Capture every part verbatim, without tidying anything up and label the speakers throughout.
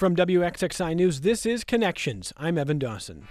Speaker 1: From W X X I News, this is Connections. I'm Evan Dawson.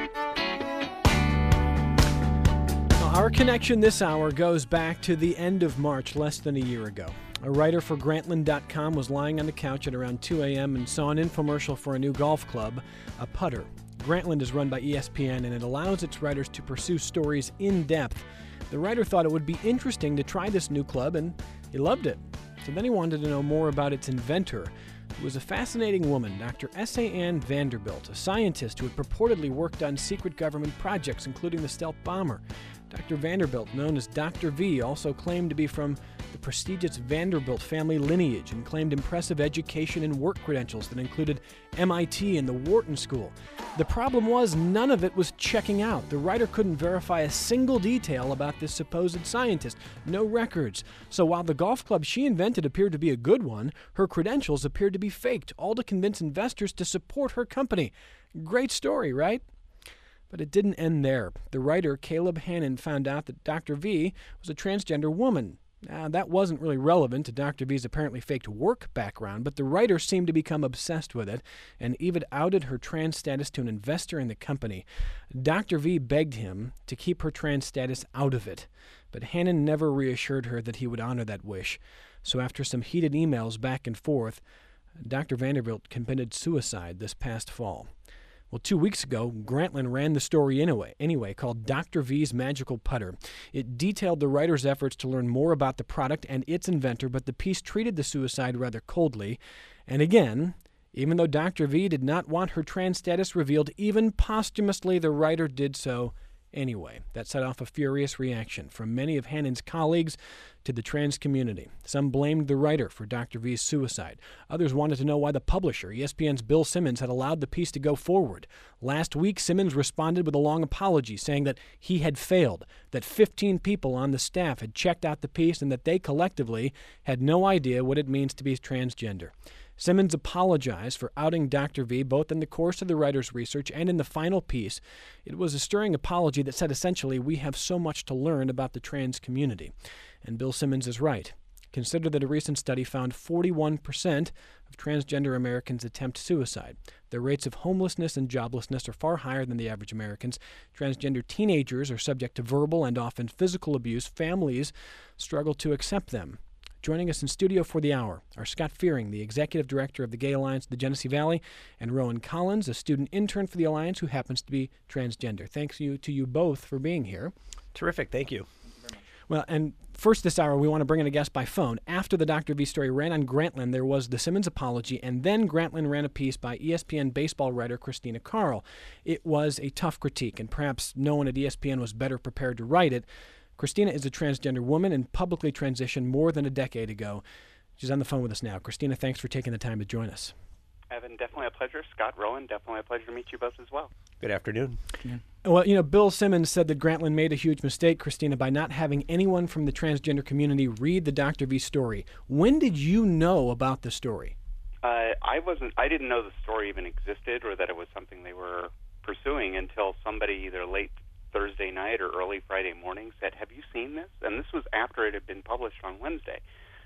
Speaker 1: Our connection this hour goes back to the end of March, less than a year ago. A writer for Grantland dot com was lying on the couch at around two a.m. and saw an infomercial for a new golf club, a putter. Grantland is run by E S P N, and it allows its writers to pursue stories in depth. The writer thought it would be interesting to try this new club, and he loved it. So then he wanted to know more about its inventor. It was a fascinating woman, Doctor S A Ann Vanderbilt, a scientist who had purportedly worked on secret government projects, including the stealth bomber. Doctor Vanderbilt, known as Doctor V, also claimed to be from the prestigious Vanderbilt family lineage and claimed impressive education and work credentials that included M I T and the Wharton School. The problem was none of it was checking out. The writer couldn't verify a single detail about this supposed scientist. No records. So while the golf club she invented appeared to be a good one, her credentials appeared to be faked, all to convince investors to support her company. Great story, right? But it didn't end there. The writer, Caleb Hannon, found out that Doctor V was a transgender woman. Now, that wasn't really relevant to Doctor V's apparently faked work background, but the writer seemed to become obsessed with it and even outed her trans status to an investor in the company. Doctor V begged him to keep her trans status out of it, but Hannon never reassured her that he would honor that wish. So after some heated emails back and forth, Doctor Vanderbilt committed suicide this past fall. Well, two weeks ago, Grantland ran the story anyway, anyway, called Doctor V's Magical Putter. It detailed the writer's efforts to learn more about the product and its inventor, but the piece treated the suicide rather coldly. And again, even though Doctor V did not want her trans status revealed, even posthumously, the writer did so anyway. That set off a furious reaction from many of Hannon's colleagues to the trans community. Some blamed the writer for Doctor V's suicide. Others wanted to know why the publisher, E S P N's Bill Simmons, had allowed the piece to go forward. Last week, Simmons responded with a long apology, saying that he had failed, that fifteen people on the staff had checked out the piece, and that they collectively had no idea what it means to be transgender. Simmons apologized for outing Doctor V both in the course of the writer's research and in the final piece. It was a stirring apology that said essentially, we have so much to learn about the trans community. And Bill Simmons is right. Consider that a recent study found forty-one percent of transgender Americans attempt suicide. Their rates of homelessness and joblessness are far higher than the average Americans. Transgender teenagers are subject to verbal and often physical abuse. Families struggle to accept them. Joining us in studio for the hour are Scott Fearing, the Executive Director of the Gay Alliance of the Genesee Valley, and Rowan Collins, a student intern for the Alliance who happens to be transgender. Thanks you to you both for being here.
Speaker 2: Terrific. Thank you.
Speaker 1: Well, and first this hour, we want to bring in a guest by phone. After the Doctor V story ran on Grantland, there was the Simmons apology, and then Grantland ran a piece by E S P N baseball writer Christina Carl. It was a tough critique, and perhaps no one at E S P N was better prepared to write it. Christina is a transgender woman and publicly transitioned more than a decade ago. She's on the phone with us now. Christina, thanks for taking the time to join us.
Speaker 3: Evan, definitely a pleasure. Scott, Rowan, definitely a pleasure to meet you both as well.
Speaker 2: Good afternoon.
Speaker 1: Yeah. Well, you know, Bill Simmons said that Grantland made a huge mistake, Christina, by not having anyone from the transgender community read the Doctor V story. When did you know about the story?
Speaker 3: Uh, I wasn't. I didn't know the story even existed or that it was something they were pursuing until somebody either late Thursday night or early Friday morning said, "Have you seen this?" And this was after it had been published on Wednesday.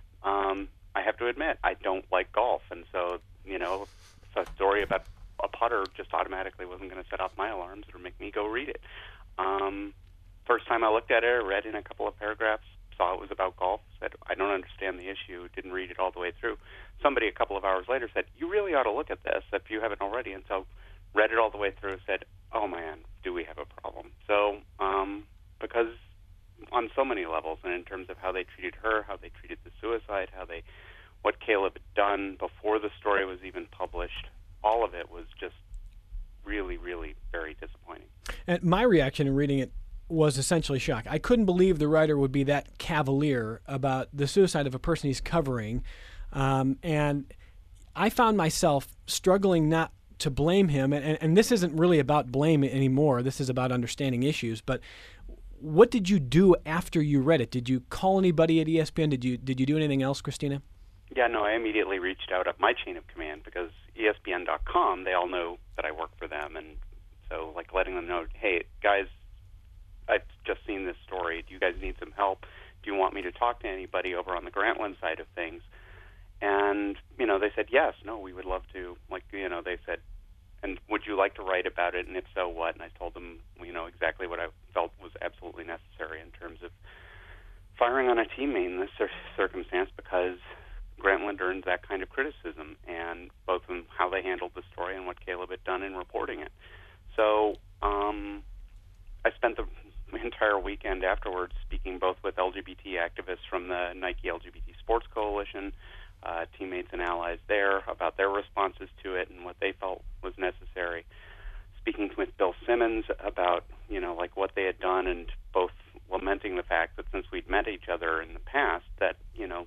Speaker 3: Um, I have to admit, I don't like golf, and so, you know, a story about a putter just automatically wasn't going to set off my alarms or make me go read it. Um, first time I looked at it, I read in a couple of paragraphs, saw it was about golf, said, I don't understand the issue, didn't read it all the way through. Somebody a couple of hours later said, you really ought to look at this if you haven't already, and so read it all the way through, said, oh man, do we have a problem? So, um, because on so many levels, and in terms of how they treated her, how they treated the suicide, how they, what Caleb had done before the story was even published, all of it was just really, really very disappointing.
Speaker 1: And my reaction in reading it was essentially shock. I couldn't believe the writer would be that cavalier about the suicide of a person he's covering, um, and I found myself struggling not to blame him, and, and this isn't really about blame anymore. This is about understanding issues. But what did you do after you read it? Did you call anybody at E S P N? Did you did you do anything else, Christina?
Speaker 3: Yeah, no, I immediately reached out up my chain of command because E S P N dot com, they all know that I work for them, and so like letting them know, hey guys, I've just seen this story. Do you guys need some help? Do you want me to talk to anybody over on the Grantland side of things? And, you know, they said, yes, no, we would love to. Like, you know, they said, and would you like to write about it? And if so, what? And I told them, you know, exactly what I felt was absolutely necessary in terms of firing on a teammate in this cir- circumstance, because Grantland earned that kind of criticism, and both in how they handled the story and what Caleb had done in reporting it. So um, I spent the entire weekend afterwards speaking both with L G B T activists from the Nike L G B T Sports Coalition, uh, teammates and allies there, about their responses to it and what they felt was necessary. Speaking with Bill Simmons about, you know, like what they had done, and both lamenting the fact that since we'd met each other in the past, that, you know,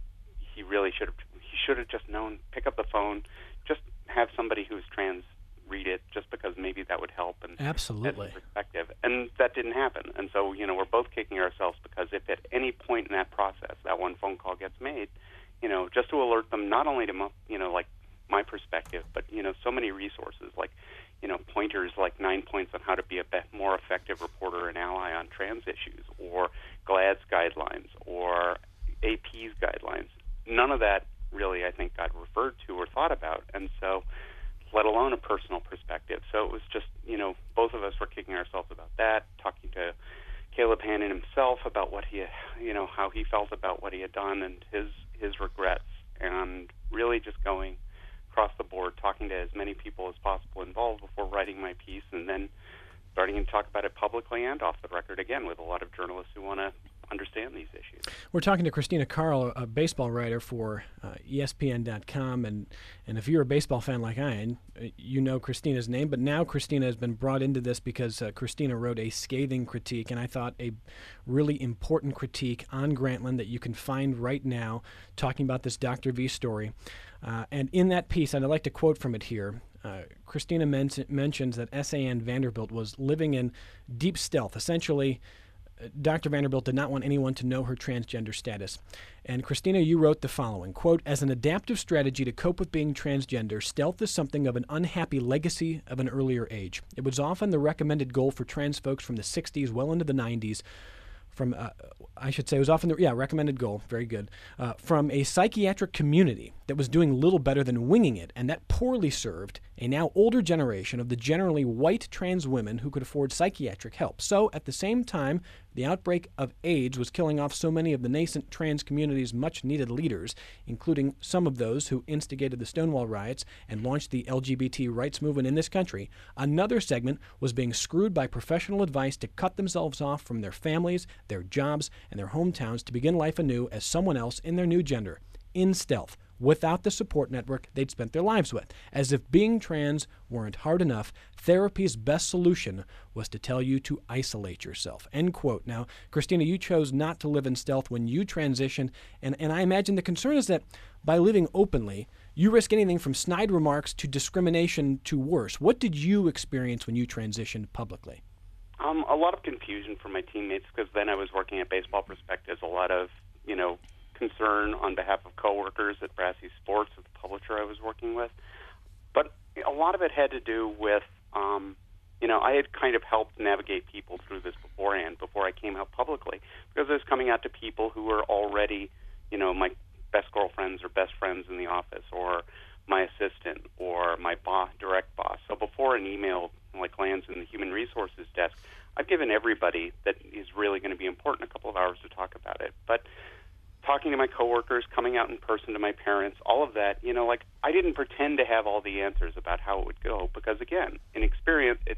Speaker 3: he really should have he should have just known, pick up the phone, just have somebody who's trans read it, just because maybe that would help and
Speaker 1: absolutely
Speaker 3: add perspective. And that didn't happen. And so, you know, we're both kicking ourselves, because if at any point in that process that one phone call gets made, you know, just to alert them not only to, you know, like my perspective, but, you know, so many resources like, you know, pointers like nine points on how to be a be- more effective reporter and ally on trans issues, or GLAAD's guidelines, or A P's guidelines. None of that really, I think, got referred to or thought about. And so, let alone a personal perspective. So it was just, you know, both of us were kicking ourselves about that, talking to Caleb Hannon himself about what he, you know, how he felt about what he had done and his, his regrets, and really just going across the board, talking to as many people as possible involved before writing my piece, and then starting to talk about it publicly and off the record again with a lot of journalists who want to understand these issues.
Speaker 1: We're talking to Christina Carl, a baseball writer for uh, E S P N dot com, and, and if you're a baseball fan like I am, you know Christina's name, but now Christina has been brought into this because uh, Christina wrote a scathing critique, and I thought a really important critique on Grantland that you can find right now, talking about this Doctor V story. Uh, and in that piece, and I'd like to quote from it here, Uh, Christina men- mentions that S A N Vanderbilt was living in deep stealth. Essentially, uh, Doctor Vanderbilt did not want anyone to know her transgender status. And Christina, you wrote the following, quote, "As an adaptive strategy to cope with being transgender, stealth is something of an unhappy legacy of an earlier age. It was often the recommended goal for trans folks from the sixties well into the nineties, from, uh, I should say, it was often the, yeah, recommended goal, very good, uh, from a psychiatric community that was doing little better than winging it, and that poorly served a now older generation of the generally white trans women who could afford psychiatric help. So, at the same time, the outbreak of AIDS was killing off so many of the nascent trans community's much-needed leaders, including some of those who instigated the Stonewall riots and launched the L G B T rights movement in this country. Another segment was being screwed by professional advice to cut themselves off from their families, their jobs, and their hometowns to begin life anew as someone else in their new gender, in stealth, without the support network they'd spent their lives with. As if being trans weren't hard enough, therapy's best solution was to tell you to isolate yourself." End quote. Now, Christina, you chose not to live in stealth when you transitioned, and, and I imagine the concern is that by living openly, you risk anything from snide remarks to discrimination to worse. What did you experience when you transitioned publicly?
Speaker 3: Um, a lot of confusion from my teammates, because then I was working at Baseball Prospectus, a lot of, you know, concern on behalf of coworkers at Brassy Sports, the publisher I was working with. But a lot of it had to do with, um, you know, I had kind of helped navigate people through this beforehand, before I came out publicly, because I was coming out to people who were already, you know, my best girlfriends or best friends in the office, or my assistant, or my boss, direct boss. So before an email like lands in the human resources desk, I've given everybody that is really going to be important a couple of hours to talk about it. But talking to my coworkers, coming out in person to my parents, all of that, you know, like, I didn't pretend to have all the answers about how it would go, because, again, in experience, it,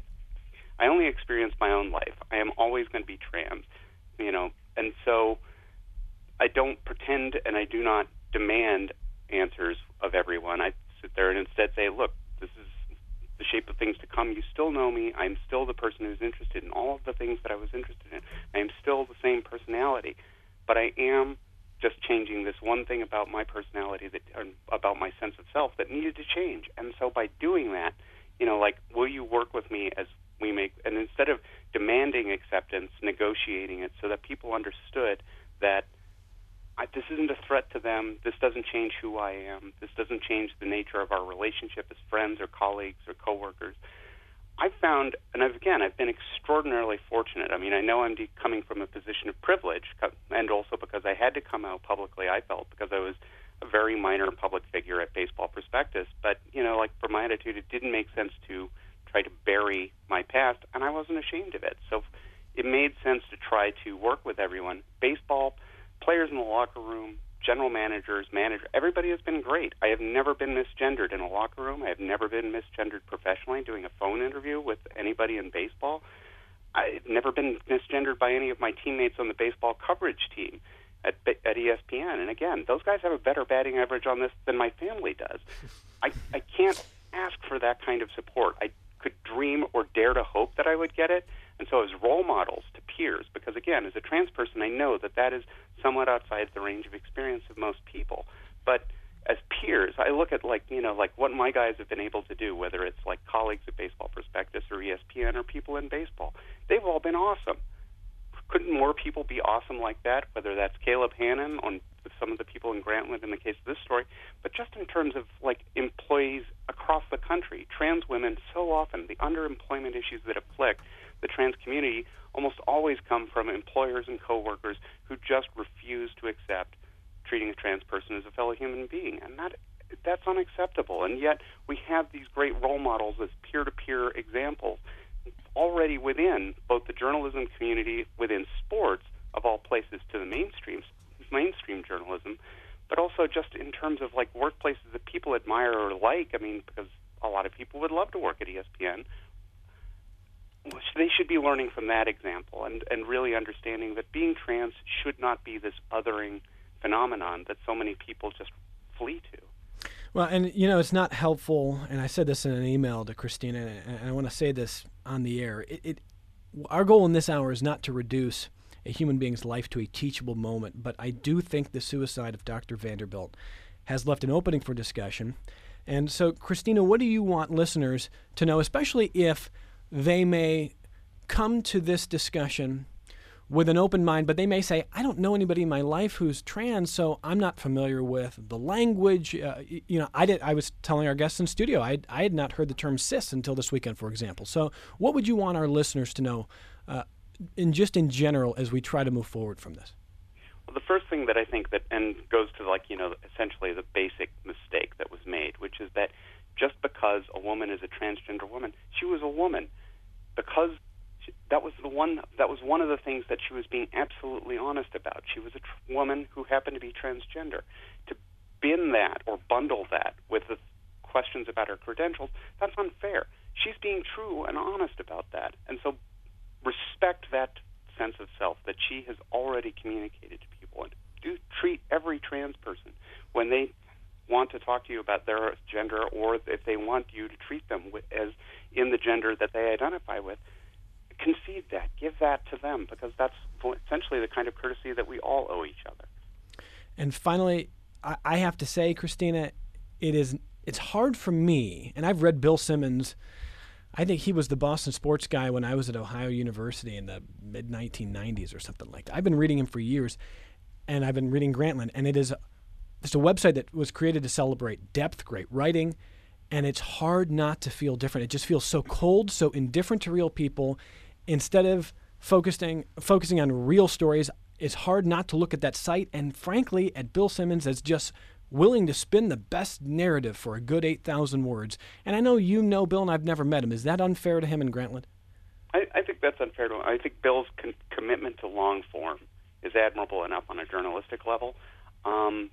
Speaker 3: I only experienced my own life. I am always going to be trans, you know, and so I don't pretend, and I do not demand answers of everyone. I sit there and instead say, look, this is the shape of things to come. You still know me. I'm still the person who's interested in all of the things that I was interested in. I am still the same personality, but I am just changing this one thing about my personality, that or about my sense of self, that needed to change. And so by doing that, you know, like, will you work with me as we make, and instead of demanding acceptance, negotiating it so that people understood that I, this isn't a threat to them, this doesn't change who I am, this doesn't change the nature of our relationship as friends or colleagues or coworkers. I found, and I've, again, I've been extraordinarily fortunate. I mean, I know I'm de- coming from a position of privilege, and also because I had to come out publicly, I felt, because I was a very minor public figure at Baseball Prospectus. But, you know, like for my attitude, it didn't make sense to try to bury my past, and I wasn't ashamed of it. So it made sense to try to work with everyone. Baseball, players in the locker room, general managers, manager, everybody has been great. I have never been misgendered in a locker room. I have never been misgendered professionally doing a phone interview with anybody in baseball. I've never been misgendered by any of my teammates on the baseball coverage team at, at E S P N. And again, those guys have a better batting average on this than my family does. I, I can't ask for that kind of support. I could dream or dare to hope that I would get it. And so as role models to peers, because again, as a trans person, I know that that is somewhat outside the range of experience of most people. But as peers, I look at like, you know, like what my guys have been able to do, whether it's like colleagues at Baseball Prospectus or E S P N or people in baseball. They've all been awesome. Couldn't more people be awesome like that, whether that's Caleb Hannon on some of the people in Grantland in the case of this story, but just in terms of like employees across the country, trans women so often, the underemployment issues that afflict the trans community almost always come from employers and coworkers who just refuse to accept treating a trans person as a fellow human being, and that that's unacceptable. And yet we have these great role models as peer-to-peer examples already within both the journalism community, within sports, of all places, to the mainstream mainstream journalism, but also just in terms of like workplaces that people admire or like. I mean, because a lot of people would love to work at E S P N. They should be learning from that example and, and really understanding that being trans should not be this othering phenomenon that so many people just flee to.
Speaker 1: Well, and, you know, it's not helpful, and I said this in an email to Christina, and I want to say this on the air. It, it, our goal in this hour is not to reduce a human being's life to a teachable moment, but I do think the suicide of Doctor Vanderbilt has left an opening for discussion. And so, Christina, what do you want listeners to know, especially if they may come to this discussion with an open mind, but they may say, I don't know anybody in my life who's trans, so I'm not familiar with the language. Uh, you know, I did. I was telling our guests in studio, I, I had not heard the term cis until this weekend, for example. So what would you want our listeners to know, uh, in just in general, as we try to move forward from this?
Speaker 3: Well, the first thing that I think that, and goes to like, you know, essentially the basic mistake that was made, which is that just because a woman is a transgender woman, she was a woman. Because she, that was the one that was one of the things that she was being absolutely honest about. She was a tr- woman who happened to be transgender. To bin that or bundle that with the questions about her credentials, that's unfair. She's being true and honest about that. And so respect that sense of self that she has already communicated to people, and do treat every trans person when they want to talk to you about their gender, or if they want you to treat them with, as in the gender that they identify with, concede that, give that to them, because that's essentially the kind of courtesy that we all owe each other.
Speaker 1: And finally, I, I have to say, Christina, it is it's hard for me, and I've read Bill Simmons. I think he was the Boston sports guy when I was at Ohio University in the mid nineteen nineties or something like that. I've been reading him for years, and I've been reading Grantland, and it is it's a website that was created to celebrate depth, great writing, and it's hard not to feel different. It just feels so cold, so indifferent to real people. Instead of focusing focusing on real stories, it's hard not to look at that site and, frankly, at Bill Simmons as just willing to spin the best narrative for a good eight thousand words. And I know you know Bill, and I've never met him. Is that unfair to him in Grantland?
Speaker 3: I, I think that's unfair to him. I think Bill's con- commitment to long form is admirable enough on a journalistic level. Um,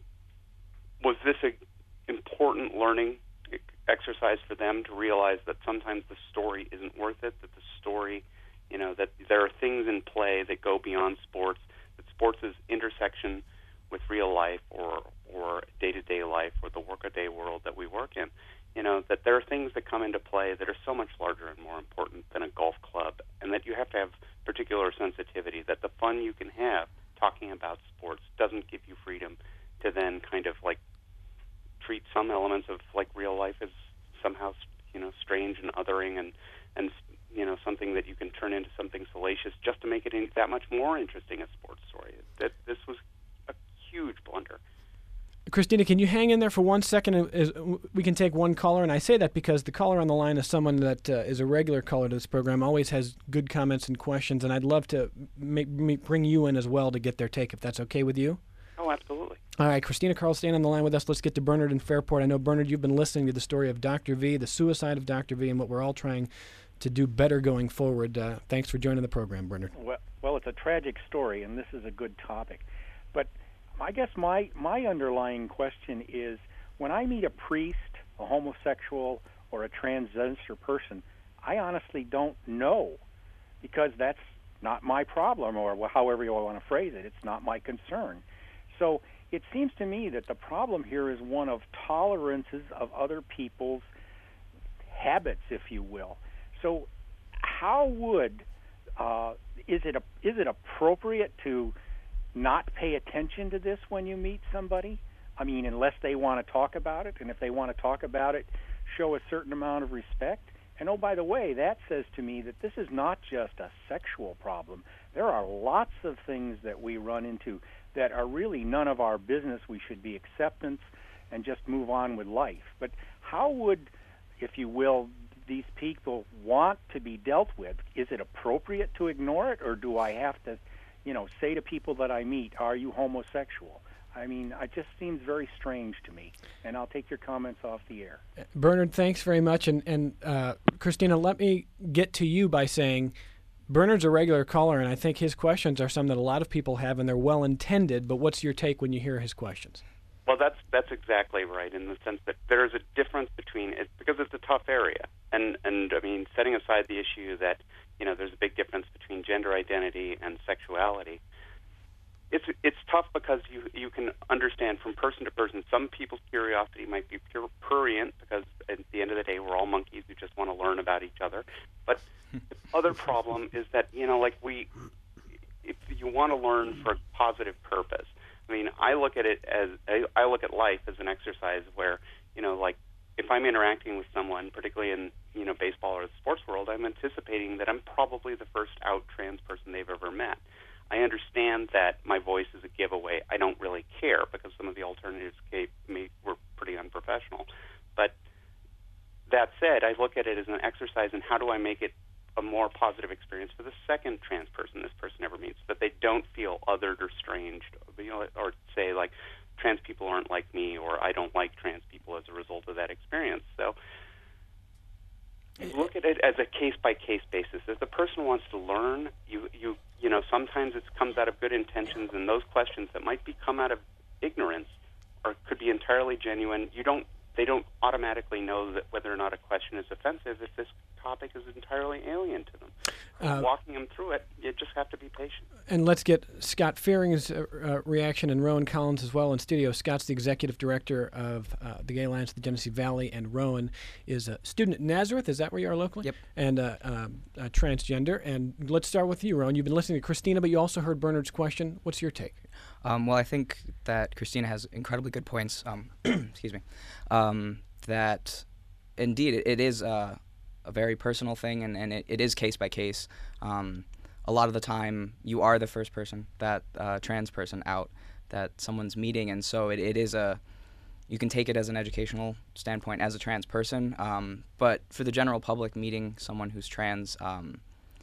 Speaker 3: was this an important learning exercise for them to realize that sometimes the story isn't worth it, that the story, you know, that there are things in play that go beyond sports, that sports' intersection with real life or or day-to-day life or the workaday world that we work in, you know, that there are things that come into play that are so much larger and more important than a golf club, and that you have to have particular sensitivity, that the fun you can have talking about sports doesn't give you freedom to then kind of like treat some elements of like real life as somehow, you know, strange and othering and, and you know, something that you can turn into something salacious just to make it in, that much more interesting a sports story. That this was a huge blunder.
Speaker 1: Christina, can you hang in there for one second? We can take one caller, and I say that because the caller on the line is someone that uh, is a regular caller to this program, always has good comments and questions, and I'd love to make, bring you in as well to get their take, if that's okay with you.
Speaker 3: Oh, absolutely.
Speaker 1: All right, Christina Carl, staying on the line with us. Let's get to Bernard in Fairport. I know, Bernard, you've been listening to the story of Doctor V, the suicide of Doctor V, and what we're all trying to do better going forward. Uh, thanks for joining the program, Bernard.
Speaker 4: Well, well, it's a tragic story, and this is a good topic. But I guess my, my underlying question is, when I meet a priest, a homosexual, or a transgender person, I honestly don't know, because that's not my problem, or however you want to phrase it. It's not my concern. So it seems to me that the problem here is one of tolerances of other people's habits, if you will. So how would, uh, is it a, is it appropriate to not pay attention to this when you meet somebody? I mean, unless they want to talk about it, and if they want to talk about it, show a certain amount of respect. And oh, by the way, that says to me that this is not just a sexual problem. There are lots of things that we run into that are really none of our business. We should be acceptance and just move on with life. But how would, if you will, these people want to be dealt with? Is it appropriate to ignore it, or do I have to, you know, say to people that I meet, are you homosexual? I mean, it just seems very strange to me, and I'll take your comments off the air.
Speaker 1: Bernard, thanks very much. And, and uh, Christina, let me get to you by saying Bernard's a regular caller, and I think his questions are some that a lot of people have, and they're well-intended, but what's your take when you hear his questions?
Speaker 3: Well, that's that's exactly right, in the sense that there is a difference between it, because it's a tough area, and and I mean, setting aside the issue that, you know, there's a big difference between gender identity and sexuality. It's it's tough because you you can understand from person to person. Some people's curiosity might be pure prurient, because at the end of the day, we're all monkeys who just want to learn about each other. But the other problem is that, you know, like we, if you want to learn for a positive purpose. I mean, I look at it as I, I look at life as an exercise where, you know, like if I'm interacting with someone, particularly in, you know, baseball or the sports world, I'm anticipating that I'm probably the first out trans person they've ever met. I understand that my voice is a giveaway. I don't really care, because some of the alternatives may, were pretty unprofessional. But that said, I look at it as an exercise in how do I make it a more positive experience for the second trans person this person ever meets, so that they don't feel othered or strange, you know, or say like trans people aren't like me, or I don't like trans people as a result of that experience. So look at it as a case-by-case basis. If the person wants to learn, you you you know, sometimes it comes out of good intentions, and those questions that might be come out of ignorance or could be entirely genuine. You don't they don't automatically know that whether or not a question is offensive if this topic is entirely alien to them. Uh, Walking them through it, you just have to be patient.
Speaker 1: And let's get Scott Fearing's uh, uh, reaction, and Rowan Collins as well in studio. Scott's the executive director of uh, the Gay Alliance of the Genesee Valley, and Rowan is a student at Nazareth. Is that where you are locally?
Speaker 5: Yep.
Speaker 1: And uh, uh, uh, transgender. And let's start with you, Rowan. You've been listening to Christina, but you also heard Bernard's question. What's your take?
Speaker 5: Um, well, I think that Christina has incredibly good points. Um, excuse me. Um, that indeed it, it is uh, a very personal thing, and, and it, it is case by case. Um, a lot of the time, you are the first person, that uh, trans person out that someone's meeting, and so it, it is a. You can take it as an educational standpoint as a trans person, um, but for the general public meeting someone who's trans, um,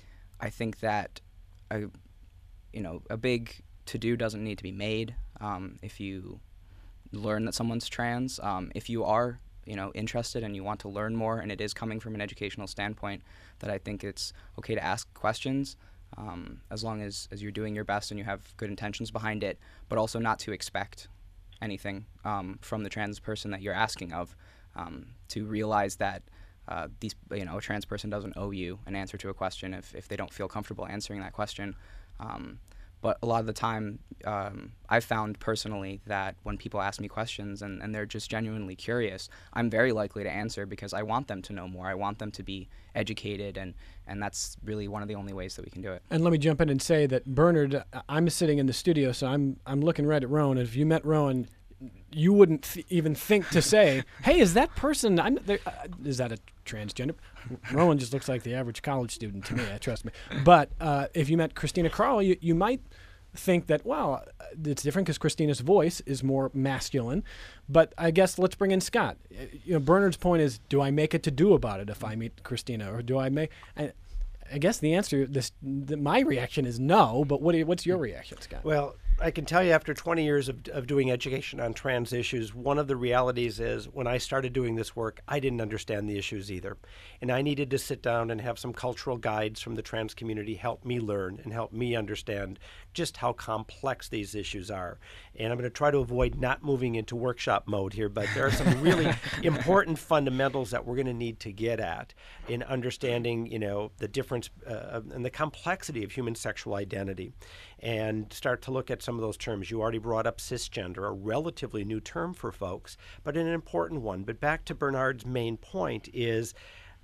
Speaker 5: I think that a, you know, a big to-do doesn't need to be made. Um, if you learn that someone's trans, um, if you are, you know, interested and you want to learn more, and it is coming from an educational standpoint, that I think it's okay to ask questions, um, as long as, as you're doing your best and you have good intentions behind it, but also not to expect anything um, from the trans person that you're asking of, um, to realize that uh, these, you know, a trans person doesn't owe you an answer to a question if, if they don't feel comfortable answering that question. Um, But a lot of the time, um, I've found personally that when people ask me questions and, and they're just genuinely curious, I'm very likely to answer, because I want them to know more. I want them to be educated, and, and that's really one of the only ways that we can do it.
Speaker 1: And let me jump in and say that Bernard, I'm sitting in the studio, so I'm I'm looking right at Rowan. And if you met Rowan, you wouldn't th- even think to say, "Hey, is that person? I'm, uh, is that a transgender?" Rowan just looks like the average college student to me. Trust me. But uh, if you met Christina Carl, you you might think that, well, it's different because Christina's voice is more masculine. But I guess let's bring in Scott. You know, Bernard's point is, do I make a to-do about it if I meet Christina, or do I make? I, I guess the answer, this, the, my reaction is no. But what do you, what's your reaction, Scott?
Speaker 2: Well, I can tell you after twenty years of, of doing education on trans issues, one of the realities is when I started doing this work, I didn't understand the issues either. And I needed to sit down and have some cultural guides from the trans community help me learn and help me understand just how complex these issues are. And I'm going to try to avoid not moving into workshop mode here, but there are some really important fundamentals that we're going to need to get at in understanding, you know, the difference uh, and the complexity of human sexual identity, and start to look at some of those terms. You already brought up cisgender, a relatively new term for folks, but an important one. But back to Bernard's main point is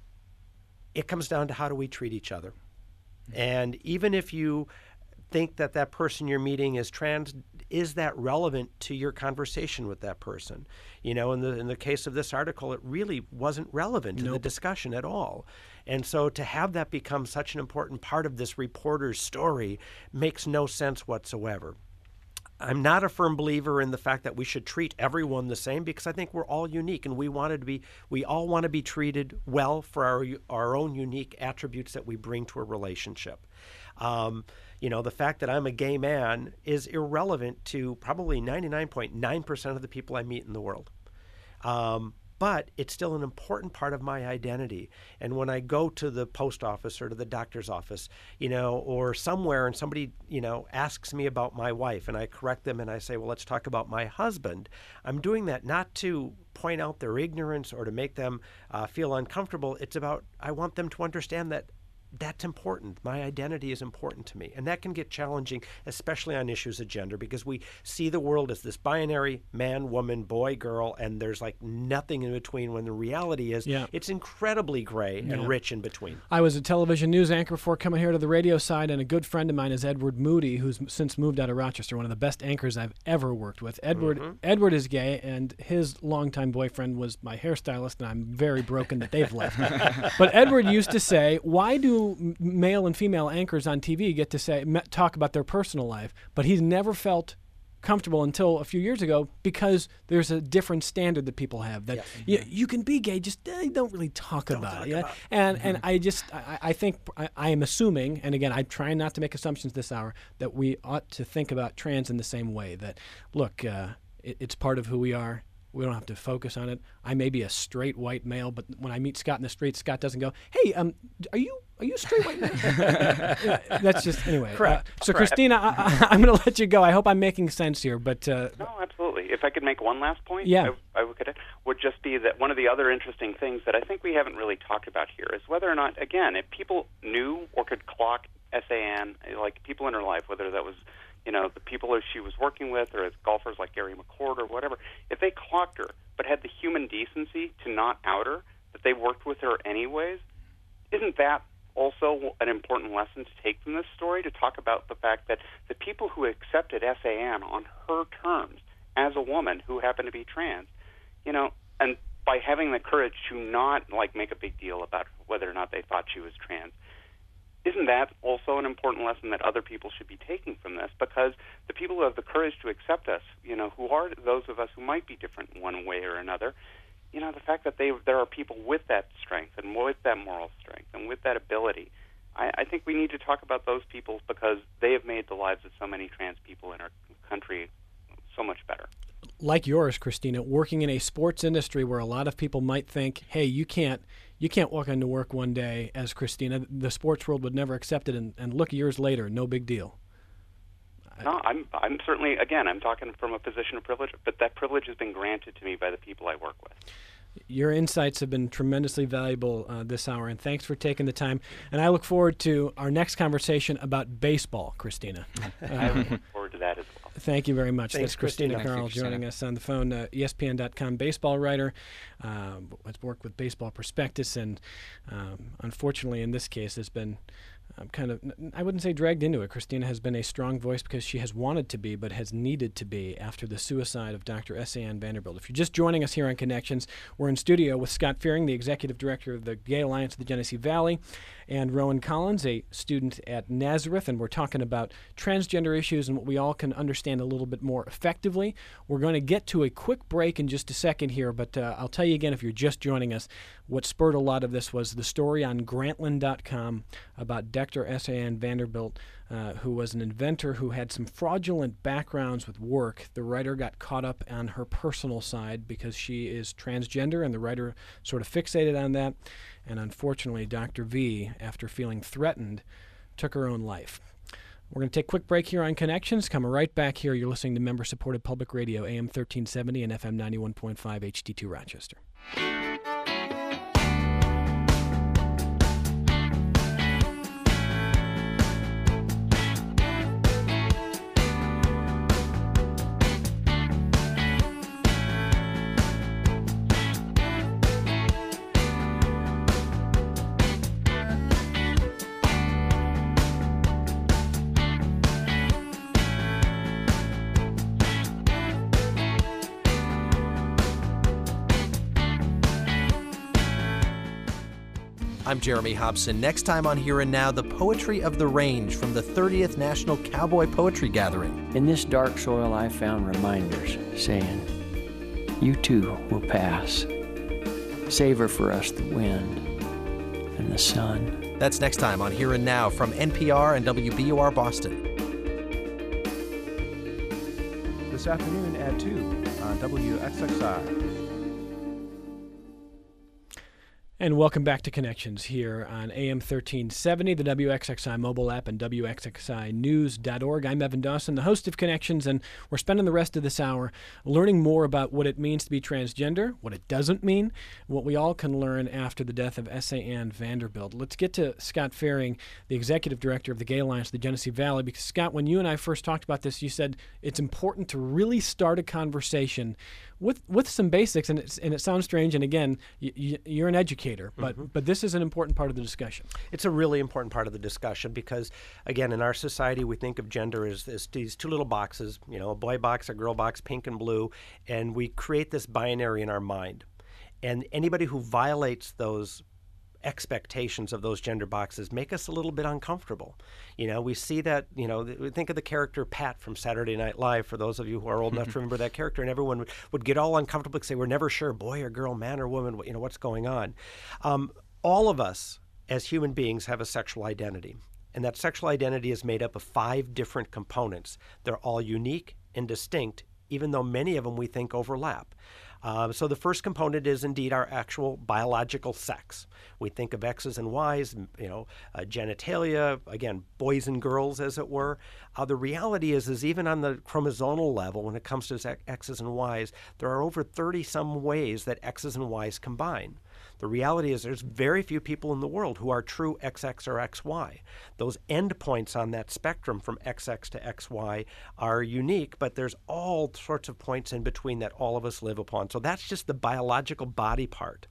Speaker 2: it comes down to how do we treat each other. Mm-hmm. And even if you think that that person you're meeting is trans, is that relevant to your conversation with that person? You know, in the in the case of this article, it really wasn't relevant to
Speaker 1: Nope.
Speaker 2: the discussion at all. And so to have that become such an important part of this reporter's story makes no sense whatsoever. I'm not a firm believer in the fact that we should treat everyone the same, because I think we're all unique and we wanted to be we all want to be treated well for our our own unique attributes that we bring to a relationship. Um, you know, the fact that I'm a gay man is irrelevant to probably ninety-nine point nine percent of the people I meet in the world. Um, but it's still an important part of my identity. And when I go to the post office or to the doctor's office, you know, or somewhere, and somebody, you know, asks me about my wife, and I correct them and I say, well, let's talk about my husband, I'm doing that not to point out their ignorance or to make them uh, feel uncomfortable. It's about, I want them to understand that that's important. My identity is important to me. And that can get challenging, especially on issues of gender, because we see the world as this binary man, woman, boy, girl, and there's like nothing in between, when the reality is
Speaker 1: Yeah.
Speaker 2: it's incredibly gray
Speaker 1: Yeah.
Speaker 2: and rich in between.
Speaker 1: I was a television news anchor before coming here to the radio side, and a good friend of mine is Edward Moody, who's since moved out of Rochester, one of the best anchors I've ever worked with. Edward
Speaker 2: Mm-hmm.
Speaker 1: Edward is gay, and his longtime boyfriend was my hairstylist, and I'm very broken that they've left. But Edward used to say, why do m- male and female anchors on T V get to say m- talk about their personal life? But he's never felt comfortable until a few years ago, because there's a different standard that people have that you, you can be gay, just uh, don't really talk about
Speaker 2: talk
Speaker 1: it. Yeah?
Speaker 2: about it.
Speaker 1: And and I just I, I think I, I am assuming, and again, I'm trying not to make assumptions this hour, that we ought to think about trans in the same way. That look, uh, it, it's part of who we are. We don't have to focus on it. I may be a straight white male, but when I meet Scott in the street, Scott doesn't go, "Hey, um, are you are you a straight white male?" Yeah, that's just anyway.
Speaker 2: Correct.
Speaker 1: Uh, so,
Speaker 3: Correct.
Speaker 1: Christina, I, I, I'm going to let you go. I hope I'm making sense here, but uh,
Speaker 3: No, absolutely. If I could make one last point,
Speaker 1: Yeah.
Speaker 3: I, I could, would just be that one of the other interesting things that I think we haven't really talked about here is whether or not, again, if people knew or could clock S A N, like people in her life, whether that was, you know, the people who she was working with, or as golfers like Gary McCord or whatever, if they clocked her but had the human decency to not out her, that they worked with her anyways, isn't that also an important lesson to take from this story, to talk about the fact that the people who accepted S A N on her terms as a woman who happened to be trans, you know, and by having the courage to not, like, make a big deal about whether or not they thought she was trans, isn't that also an important lesson that other people should be taking from this? Because the people who have the courage to accept us, you know, who are those of us who might be different in one way or another, you know, the fact that they there are people with that strength and with that moral strength and with that ability, I, I think we need to talk about those people, because they have made the lives of so many trans people in our country so much better.
Speaker 1: like yours, Christina, working in a sports industry where a lot of people might think, hey, you can't you can't walk into work one day as Christina. The sports world would never accept it, and, and look, years later, no big deal.
Speaker 3: No, I'm I'm certainly, again, I'm talking from a position of privilege, but that privilege has been granted to me by the people I work with.
Speaker 1: Your insights have been tremendously valuable uh, this hour, and thanks for taking the time. And I look forward to our next conversation about baseball, Christina.
Speaker 3: I look forward to that as well.
Speaker 1: Thank you very much.
Speaker 2: Thanks,
Speaker 1: That's Christina
Speaker 2: Christina.
Speaker 1: Carl
Speaker 5: Thank you,
Speaker 1: joining us on the phone, uh, E S P N dot com baseball writer. Um, has worked with Baseball Prospectus, and um, unfortunately in this case has been um, kind of, I wouldn't say dragged into it. Christina has been a strong voice because she has wanted to be, but has needed to be after the suicide of Doctor S A N Vanderbilt. If you're just joining us here on Connections, we're in studio with Scott Fearing, the Executive Director of the Gay Alliance of the Genesee Valley, and Rowan Collins, a student at Nazareth, and we're talking about transgender issues and what we all can understand a little bit more effectively. We're going to get to a quick break in just a second here, but uh, I'll tell you again, if you're just joining us, what spurred a lot of this was the story on Grantland dot com about Doctor S A N Vanderbilt, uh, who was an inventor who had some fraudulent backgrounds with work. The writer got caught up on her personal side because she is transgender, and the writer sort of fixated on that. And unfortunately, Doctor V, after feeling threatened, took her own life. We're going to take a quick break here on Connections. Coming right back here, you're listening to member-supported public radio, A M thirteen seventy and F M ninety-one point five H D two Rochester.
Speaker 6: I'm Jeremy Hobson. Next time on Here and Now, the poetry of the range from the thirtieth National Cowboy Poetry Gathering.
Speaker 7: In this dark soil I found reminders saying, you too will pass. Savor for us the wind and the sun.
Speaker 6: That's next time on Here and Now from N P R and W B U R Boston.
Speaker 8: This afternoon at two on W X X I.
Speaker 1: And welcome back to Connections here on A M thirteen seventy, the W X X I mobile app, and W X X I news dot org. I'm Evan Dawson, the host of Connections, and we're spending the rest of this hour learning more about what it means to be transgender, what it doesn't mean, what we all can learn after the death of S A N Vanderbilt. Let's get to Scott Faring, the executive director of the Gay Alliance of the Genesee Valley, because, Scott, when you and I first talked about this, you said it's important to really start a conversation with with some basics, and, it's, and it sounds strange, and again, y- you're an educator, but mm-hmm. but this is an important part of the discussion.
Speaker 2: It's a really important part of the discussion because, again, in our society, we think of gender as, as these two little boxes, you know, a boy box, a girl box, pink and blue, and we create this binary in our mind. And anybody who violates those expectations of those gender boxes make us a little bit uncomfortable. You know, we see that, you know, th- think of the character Pat from Saturday Night Live, for those of you who are old enough to remember that character, and everyone would, would get all uncomfortable because they were never sure, boy or girl, man or woman, you know, what's going on. Um, all of us as human beings have a sexual identity, and that sexual identity is made up of five different components. They're all unique and distinct, even though many of them we think overlap. Uh, so the first component is indeed our actual biological sex. We think of X's and Y's, you know, uh, genitalia, again, boys and girls, as it were. Uh, the reality is, is even on the chromosomal level, when it comes to X's and Y's, there are over thirty some ways that X's and Y's combine. The reality is there's very few people in the world who are true X X or X Y. Those endpoints on that spectrum from X X to X Y are unique, but there's all sorts of points in between that all of us live upon. So that's just the biological body part.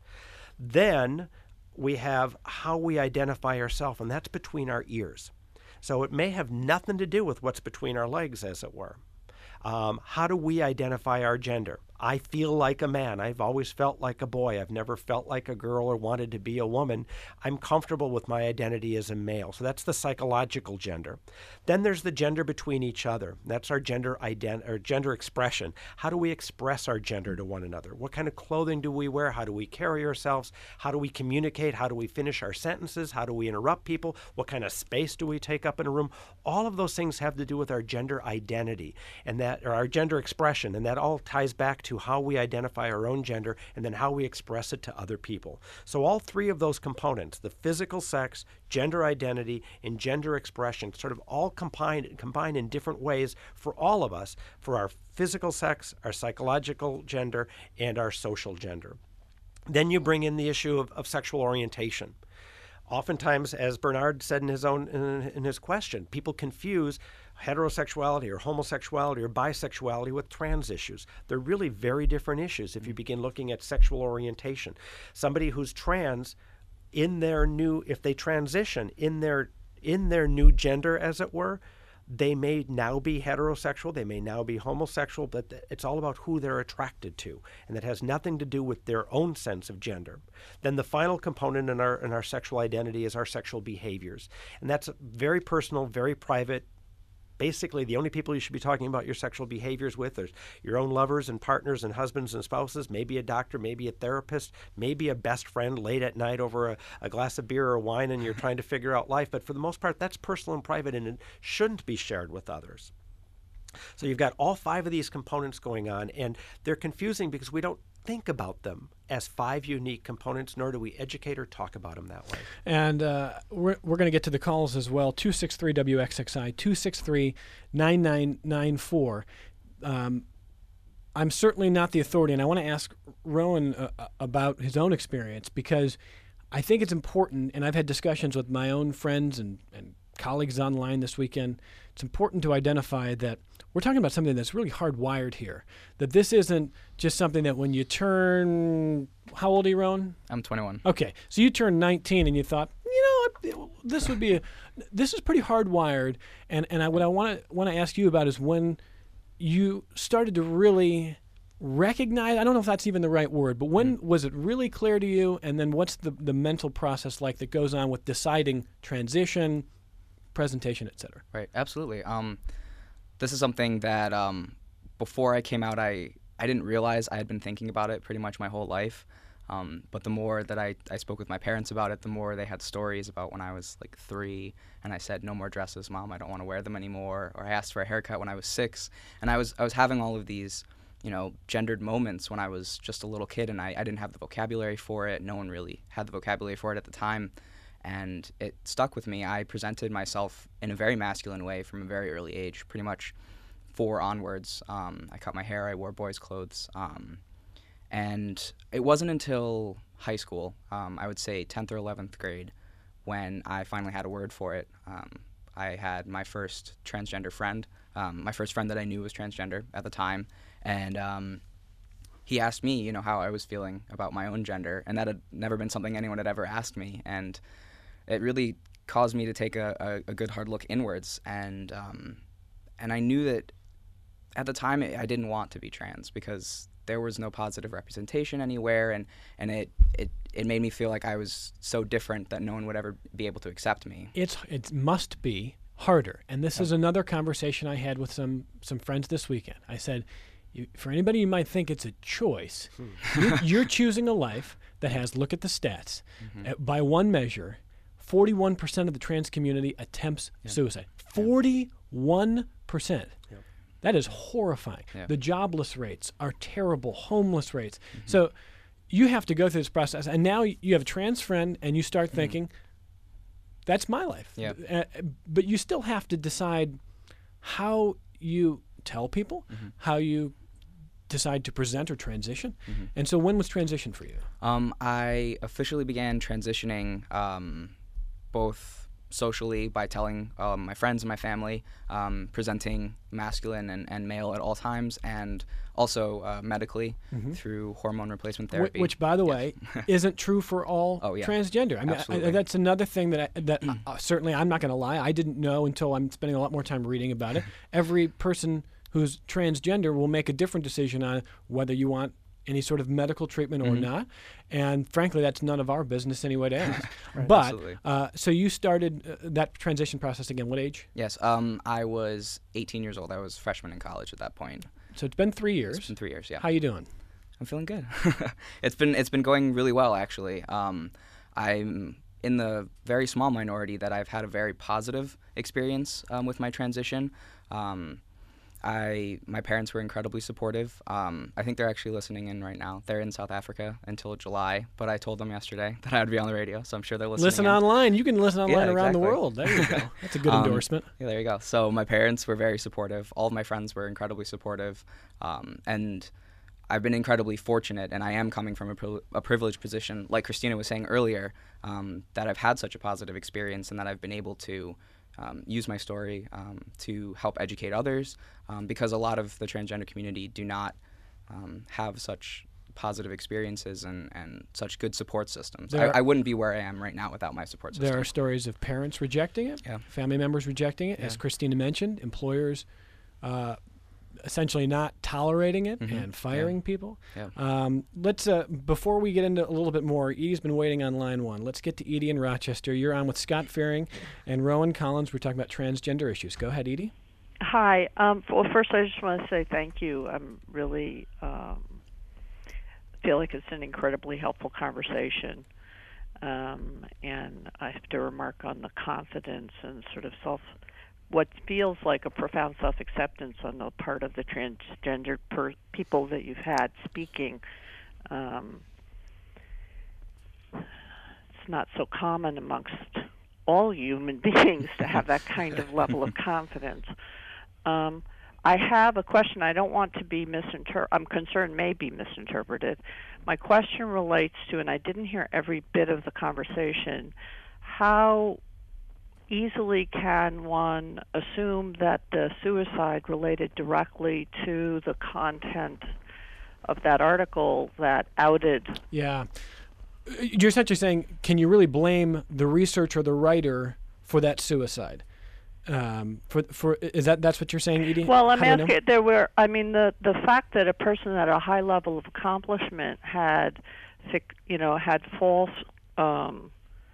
Speaker 2: Then we have how we identify ourselves, and that's between our ears. So it may have nothing to do with what's between our legs, as it were. Um, how do we identify our gender? I feel like a man. I've always felt like a boy. I've never felt like a girl or wanted to be a woman. I'm comfortable with my identity as a male. So that's the psychological gender. Then there's the gender between each other. That's our gender ident- or gender expression. How do we express our gender to one another? What kind of clothing do we wear? How do we carry ourselves? How do we communicate? How do we finish our sentences? How do we interrupt people? What kind of space do we take up in a room? All of those things have to do with our gender identity and that, or our gender expression, and that all ties back to how we identify our own gender and then how we express it to other people. So all three of those components, the physical sex, gender identity, and gender expression, sort of all combine, combine in different ways for all of us, for our physical sex, our psychological gender, and our social gender. Then you bring in the issue of, of sexual orientation. Oftentimes, as Bernard said in his own in, in his question, people confuse heterosexuality or homosexuality or bisexuality with trans issues. They're really very different issues if you begin looking at sexual orientation. Somebody who's trans, in their new, if they transition in their in their new gender, as it were, They may now be heterosexual, they may now be homosexual, but it's all about who they're attracted to, and that has nothing to do with their own sense of gender. Then the final component in our in our sexual identity is our sexual behaviors, and that's very personal, very private. Basically, the only people you should be talking about your sexual behaviors with are your own lovers and partners and husbands and spouses, maybe a doctor, maybe a therapist, maybe a best friend late at night over a, a glass of beer or wine and you're trying to figure out life. But for the most part, that's personal and private, and it shouldn't be shared with others. So you've got all five of these components going on, and they're confusing because we don't think about them as five unique components, nor do we educate or talk about them that way.
Speaker 1: And uh, we're, we're going to get to the calls as well. two six three W X X I, two six three, nine nine nine four. Um, I'm certainly not the authority, and I want to ask Rowan uh, about his own experience, because I think it's important, and I've had discussions with my own friends and, and colleagues online this weekend. It's important to identify that we're talking about something that's really hardwired here, that this isn't just something that when you turn, how old are you, Rowan?
Speaker 5: I'm twenty-one.
Speaker 1: Okay, so you turned nineteen and you thought, you know, this would be a, this is pretty hardwired, and and I, what I want to want to ask you about is when you started to really recognize, I don't know if that's even the right word, but when mm-hmm. was it really clear to you, and then what's the, the mental process like that goes on with deciding transition, presentation, et cetera?
Speaker 5: Right, absolutely. Um, this is something that um, before I came out, I, I didn't realize I had been thinking about it pretty much my whole life. Um, but the more that I, I spoke with my parents about it, the more they had stories about when I was like three, and I said, no more dresses, Mom, I don't want to wear them anymore. Or I asked for a haircut when I was six. And I was I was having all of these, you know, gendered moments when I was just a little kid, and I, I didn't have the vocabulary for it. No one really had the vocabulary for it at the time. And it stuck with me. I presented myself in a very masculine way from a very early age, pretty much four onwards. Um, I cut my hair, I wore boys' clothes. Um, and it wasn't until high school, um, I would say tenth or eleventh grade, when I finally had a word for it. Um, I had my first transgender friend, um, my first friend that I knew was transgender at the time. And um, he asked me, you know, how I was feeling about my own gender. And that had never been something anyone had ever asked me. And it really caused me to take a, a, a good hard look inwards, and um, and I knew that at the time it, I didn't want to be trans because there was no positive representation anywhere, and, and it, it it made me feel like I was so different that no one would ever be able to accept me.
Speaker 1: It's it must be harder, and this yeah. is another conversation I had with some some friends this weekend. I said, you, for anybody you might think it's a choice, hmm. you're, you're choosing a life that has, look at the stats, mm-hmm. uh, by one measure, forty-one percent of the trans community attempts yeah. suicide. forty-one percent. Yeah. That is horrifying. Yeah. The jobless rates are terrible, homeless rates. Mm-hmm. So you have to go through this process, and now you have a trans friend, and you start mm-hmm. thinking, that's my life.
Speaker 5: Yeah.
Speaker 1: Uh, but you still have to decide how you tell people, mm-hmm. how you decide to present or transition. Mm-hmm. And so when was transition for you?
Speaker 5: Um, I officially began transitioning um, both socially by telling um, my friends and my family, um, presenting masculine and, and male at all times, and also uh, medically mm-hmm. through hormone replacement therapy.
Speaker 1: Which, by the yes. way, isn't true for all
Speaker 5: oh, yeah.
Speaker 1: transgender. I mean, I, that's another thing that I, that uh, certainly I'm not going to lie, I didn't know until I'm spending a lot more time reading about it. Every person who's transgender will make a different decision on whether you want any sort of medical treatment or mm-hmm. not. And frankly, that's none of our business anyway to ask. Right. But, uh, so you started uh, that transition process again, what age?
Speaker 5: Yes, um, I was eighteen years old. I was freshman in college at that point.
Speaker 1: So it's been three years.
Speaker 5: It's been three years, yeah.
Speaker 1: How you doing?
Speaker 5: I'm feeling good. it's been it's been going really well, actually. Um, I'm in the very small minority that I've had a very positive experience um, with my transition. Um, I my parents were incredibly supportive. Um, I think they're actually listening in right now. They're in South Africa until July, but I told them yesterday that I would be on the radio, so I'm sure they're listening.
Speaker 1: Listen
Speaker 5: in.
Speaker 1: online. You can listen online
Speaker 5: yeah,
Speaker 1: around
Speaker 5: exactly.
Speaker 1: the world. There you go. That's a good
Speaker 5: um,
Speaker 1: endorsement.
Speaker 5: Yeah, there you go. So my parents were very supportive. All of my friends were incredibly supportive, um, and I've been incredibly fortunate, and I am coming from a, pri- a privileged position, like Christina was saying earlier, um, that I've had such a positive experience and that I've been able to Um, use my story um, to help educate others, um, because a lot of the transgender community do not um, have such positive experiences and, and such good support systems.
Speaker 1: There
Speaker 5: I, I wouldn't be where I am right now without my support system.
Speaker 1: There are stories of parents rejecting it,
Speaker 5: Yeah.
Speaker 1: family members rejecting it,
Speaker 5: Yeah.
Speaker 1: as Christina mentioned, employers uh, essentially not tolerating it
Speaker 5: Mhm.
Speaker 1: and firing
Speaker 5: Yeah.
Speaker 1: people.
Speaker 5: Yeah.
Speaker 1: Um, let's uh, before we get into a little bit more, Edie's been waiting on line one. Let's get to Edie in Rochester. You're on with Scott Fearing and Rowan Collins. We're talking about transgender issues. Go ahead, Edie.
Speaker 9: Hi. Um, well, first, I just want to say thank you. I'm really um, feel like it's an incredibly helpful conversation, um, and I have to remark on the confidence and sort of self, what feels like a profound self-acceptance on the part of the transgender per- people that you've had speaking. Um, it's not so common amongst all human beings to have that kind of level of confidence. Um, I have a question. I don't want to be misinterpreted. I'm concerned may be misinterpreted. My question relates to, and I didn't hear every bit of the conversation, how easily can one assume that the suicide related directly to the content of that article that outed?
Speaker 1: Yeah. You're essentially saying, can you really blame the researcher or the writer for that suicide? Um, for for is that that's what you're saying, Edie?
Speaker 9: Well, I'm
Speaker 1: How do we know?
Speaker 9: asking. There were. I mean, the the fact that a person at a high level of accomplishment had, fic- you know, had false um,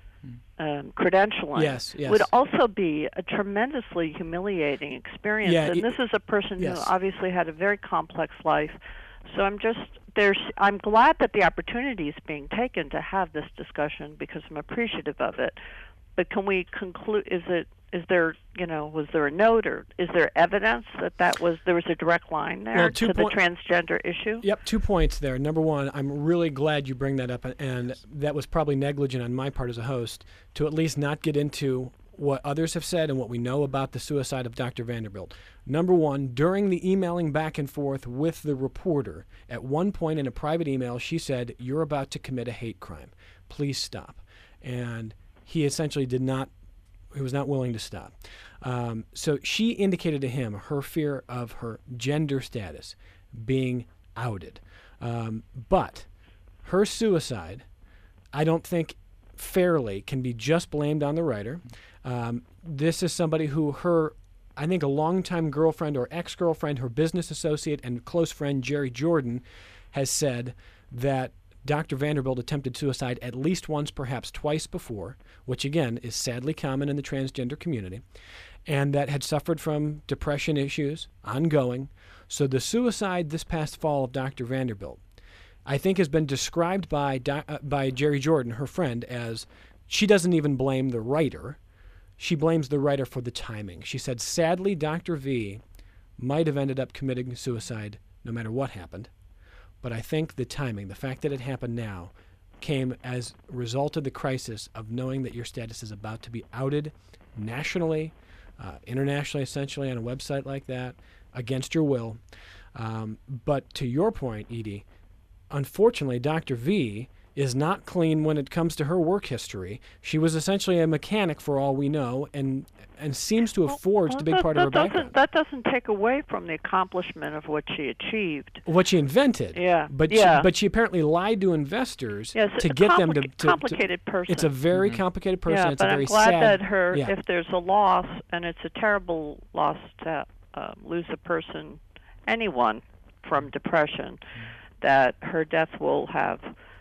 Speaker 9: um, credentialing
Speaker 1: Yes, yes.
Speaker 9: would also be a tremendously humiliating experience.
Speaker 1: Yeah,
Speaker 9: and
Speaker 1: it-
Speaker 9: this is a person
Speaker 1: yes.
Speaker 9: who obviously had a very complex life. So I'm just there's. I'm glad that the opportunity is being taken to have this discussion because I'm appreciative of it. But can we conclude? Is it? Is there, you know, was there a note or is there evidence that that was there was a direct line there
Speaker 1: Well,
Speaker 9: to
Speaker 1: two
Speaker 9: the
Speaker 1: point-
Speaker 9: transgender issue?
Speaker 1: Yep, two points there. Number one, I'm really glad you bring that up, and that was probably negligent on my part as a host to at least not get into what others have said and what we know about the suicide of Doctor Vanderbilt. Number one, during the emailing back and forth with the reporter, at one point in a private email, she said, "You're about to commit a hate crime. Please stop." And he essentially did not He was not willing to stop. Um, so she indicated to him her fear of her gender status being outed. Um, but her suicide, I don't think fairly can be just blamed on the writer. Um, this is somebody who her, I think a longtime girlfriend or ex-girlfriend, her business associate and close friend, Jerry Jordan, has said that Doctor Vanderbilt attempted suicide at least once, perhaps twice before, which again is sadly common in the transgender community, and that had suffered from depression issues ongoing. So the suicide this past fall of Doctor Vanderbilt, I think, has been described by Do- uh, by Jerry Jordan, her friend, as she doesn't even blame the writer. She blames the writer for the timing. She said, sadly, Doctor V might have ended up committing suicide no matter what happened. But I think the timing, the fact that it happened now, came as a result of the crisis of knowing that your status is about to be outed nationally, uh, internationally, essentially, on a website like that, against your will. Um, but to your point, Edie, unfortunately, Doctor V is not clean when it comes to her work history. She was essentially a mechanic for all we know, and and seems to have forged
Speaker 9: Well,
Speaker 1: a big
Speaker 9: that,
Speaker 1: part
Speaker 9: that
Speaker 1: of her
Speaker 9: doesn't,
Speaker 1: background.
Speaker 9: That doesn't take away from the accomplishment of what she achieved.
Speaker 1: What she invented.
Speaker 9: Yeah,
Speaker 1: But
Speaker 9: yeah.
Speaker 1: she, but she apparently lied to investors
Speaker 9: Yes,
Speaker 1: to
Speaker 9: a
Speaker 1: get them to,
Speaker 9: complica-
Speaker 1: to
Speaker 9: complicated
Speaker 1: to,
Speaker 9: person.
Speaker 1: It's a very
Speaker 5: Mhm.
Speaker 1: complicated person.
Speaker 9: Yeah,
Speaker 1: it's
Speaker 9: but
Speaker 1: a very
Speaker 9: I'm glad
Speaker 1: sad.
Speaker 9: that her,
Speaker 1: yeah.
Speaker 9: if there's a loss, and it's a terrible loss to uh, lose a person, anyone, from depression, that her death will have